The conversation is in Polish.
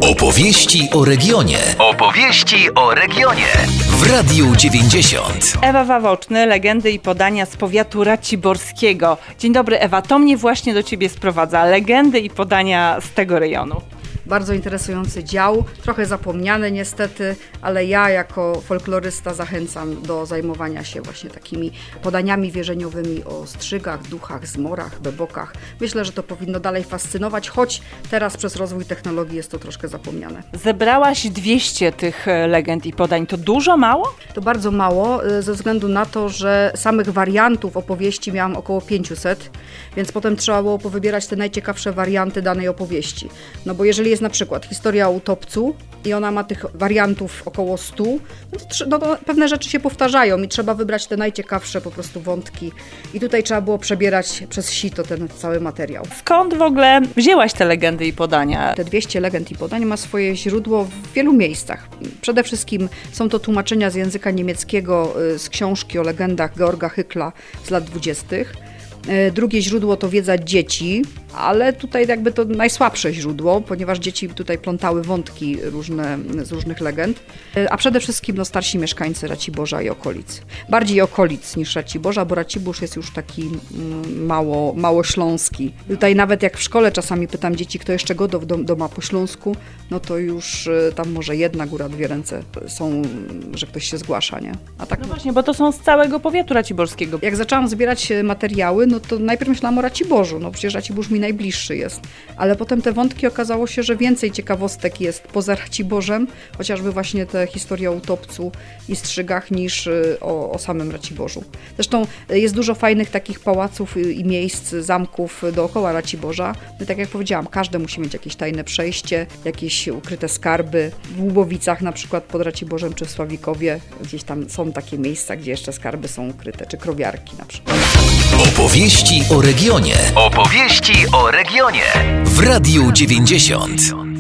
Opowieści o regionie. Opowieści o regionie. W Radiu 90. Ewa Wawoczny, legendy i podania z powiatu raciborskiego. Dzień dobry, Ewa, to mnie właśnie do ciebie sprowadza. Legendy i podania z tego rejonu. Bardzo interesujący dział, trochę zapomniany niestety, ale ja jako folklorysta zachęcam do zajmowania się właśnie takimi podaniami wierzeniowymi o strzygach, duchach, zmorach, bebokach. Myślę, że to powinno dalej fascynować, choć teraz przez rozwój technologii jest to troszkę zapomniane. Zebrałaś 200 tych legend i podań. To dużo, mało? To bardzo mało, ze względu na to, że samych wariantów opowieści miałam około 500, więc potem trzeba było powybierać te najciekawsze warianty danej opowieści. No bo jeżeli jest na przykład historia o utopcu i ona ma tych wariantów około 100, no to pewne rzeczy się powtarzają i trzeba wybrać te najciekawsze po prostu wątki. I tutaj trzeba było przebierać przez sito ten cały materiał. Skąd w ogóle wzięłaś te legendy i podania? Te 200 legend i podań ma swoje źródło w wielu miejscach. Przede wszystkim są to tłumaczenia z języka niemieckiego z książki o legendach Georga Hykla z lat 20. Drugie źródło to wiedza dzieci, ale tutaj jakby to najsłabsze źródło, ponieważ dzieci tutaj plątały wątki różne z różnych legend, a przede wszystkim starsi mieszkańcy Raciborza i okolic. Bardziej okolic niż Raciborza, bo Racibórz jest już taki małośląski. Tutaj nawet jak w szkole czasami pytam dzieci, kto jeszcze go doma po śląsku, no to już tam może jedna góra, dwie ręce są, że ktoś się zgłasza, nie? A tak No właśnie, bo to są z całego powiatu raciborskiego. Jak zaczęłam zbierać materiały, no to najpierw myślałam o Raciborzu, no przecież Racibórz mi najbliższy jest, ale potem te wątki okazało się, że więcej ciekawostek jest poza Raciborzem, chociażby właśnie te historie o utopcu i strzygach niż o samym Raciborzu. Zresztą jest dużo fajnych takich pałaców i miejsc, zamków dookoła Raciborza. No, tak jak powiedziałam, każdy musi mieć jakieś tajne przejście, jakieś ukryte skarby. W Łubowicach na przykład pod Raciborzem czy w Sławikowie gdzieś tam są takie miejsca, gdzie jeszcze skarby są ukryte, czy krowiarki na przykład. Opowieści o regionie. Opowieści o regionie. W Radiu 90.